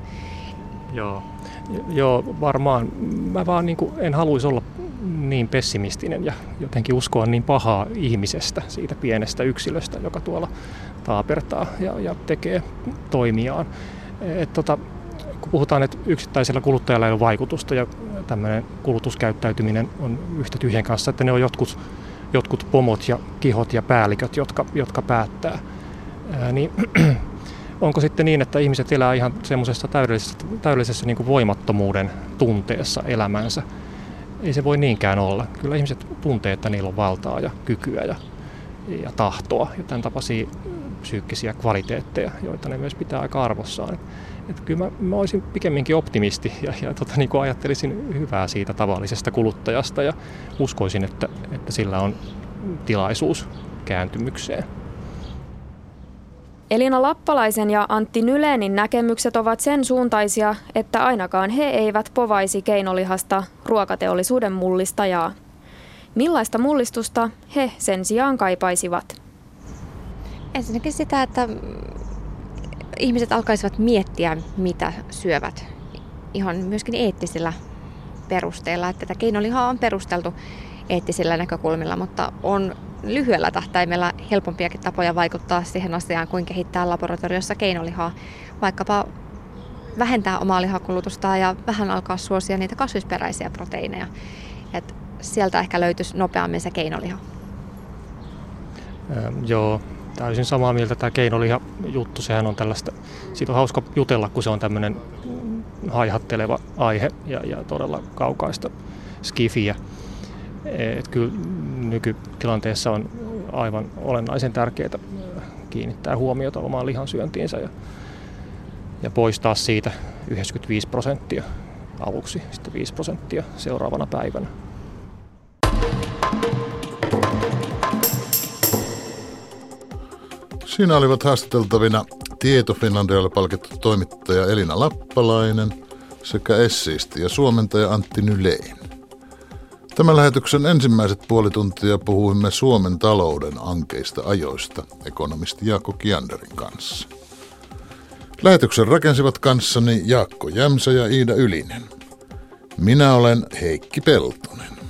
Joo, varmaan. Mä vaan niin kuin en haluaisi olla niin pessimistinen ja jotenkin uskoa niin pahaa ihmisestä, siitä pienestä yksilöstä, joka tuolla taapertaa ja tekee toimiaan. Kun puhutaan, että yksittäisellä kuluttajalla ei ole vaikutusta ja tämmöinen kulutuskäyttäytyminen on yhtä tyhjän kanssa, että ne on jotkut pomot ja kihot ja päälliköt, jotka päättää, niin onko sitten niin, että ihmiset elää ihan semmoisessa täydellisessä niin kuin voimattomuuden tunteessa elämänsä? Ei se voi niinkään olla. Kyllä ihmiset tuntee, että niillä on valtaa ja kykyä ja tahtoa ja tämän tapaisia psyykkisiä kvaliteetteja, joita ne myös pitää aika arvossaan. Että kyllä mä olisin pikemminkin optimisti ja niin kuin ajattelisin hyvää siitä tavallisesta kuluttajasta ja uskoisin, että sillä on tilaisuus kääntymykseen. Elina Lappalaisen ja Antti Nylénin näkemykset ovat sen suuntaisia, että ainakaan he eivät povaisi keinolihasta ruokateollisuuden mullistajaa. Millaista mullistusta he sen sijaan kaipaisivat? Ensinnäkin sitä, että ihmiset alkaisivat miettiä, mitä syövät ihan myöskin eettisillä perusteilla. Että tätä keinolihaa on perusteltu eettisillä näkökulmilla, mutta on lyhyellä tähtäimellä helpompiakin tapoja vaikuttaa siihen asiaan, kuin kehittää laboratoriossa keinolihaa. Vaikkapa vähentää omaa lihakulutusta ja vähän alkaa suosia niitä kasvisperäisiä proteiineja. Et sieltä ehkä löytyisi nopeammin se keinoliha. Joo, täysin samaa mieltä. Tämä keinoliha-juttu, sehän on tällaista, siitä on hauska jutella, kun se on tämmöinen haihatteleva aihe ja todella kaukaista skifiä. Kyllä nykytilanteessa on aivan olennaisen tärkeää kiinnittää huomiota omaan lihansyöntiinsä ja poistaa siitä 95% aluksi, sitten 5% seuraavana päivänä. Siinä olivat haastateltavina Tieto Finlandialle palkittu toimittaja Elina Lappalainen sekä esseisti ja suomentaja Antti Nylén. Tämän lähetyksen ensimmäiset puoli tuntia puhuimme Suomen talouden ankeista ajoista ekonomisti Jaakko Kianderin kanssa. Lähetyksen rakensivat kanssani Jaakko Jämsä ja Iida Ylinen. Minä olen Heikki Peltonen.